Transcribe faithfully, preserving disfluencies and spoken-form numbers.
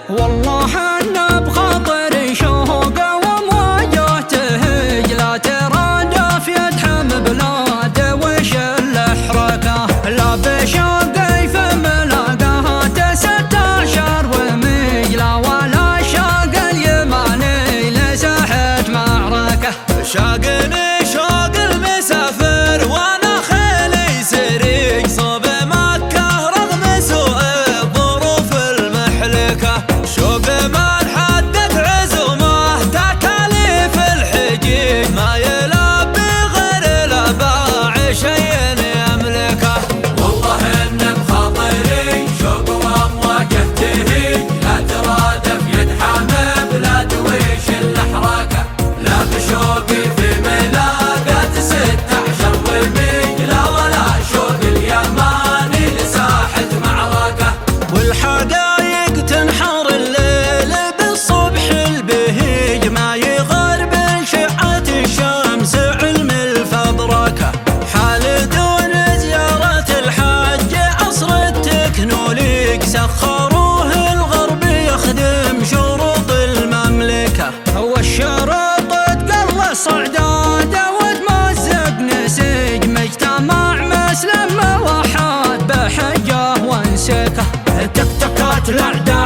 والله ان بخاطري شوق ومواجهته، لا ترادف يدحم بلاده وش الحركه، لا بشوقي في ملاقاته ستة اشهر ومجلى، ولا شاق اليماني لساحة معركه. شاقني شوق المسافر وانا خيلي سريق صوب مكة رغم سوء الظروف المحلكة، شوق من حدت عزومه تكاليف الحجيج، ما يلبي غير الاباع شيء يملكه. والله ان بخاطري شوق ومواجهته، لا ترادف يدحم بلاد ويش الحركه، لا بشوقي في ملاقات ستة عشر ومجلى، ولا شوق اليماني لساحة معركة. والحقايق تنحر الليل بالصبح البهيج، ما يغرب شعة الشمس علم الفبركة، حال دون زيارة الحج عصر التكنوليك، سخروه الغرب يخدم شروط المملكة، والشرط تقل صعداد وتمزق نسيج، مجتمع مسلم موحد بحجه وانسكه، تكتكات الاعداء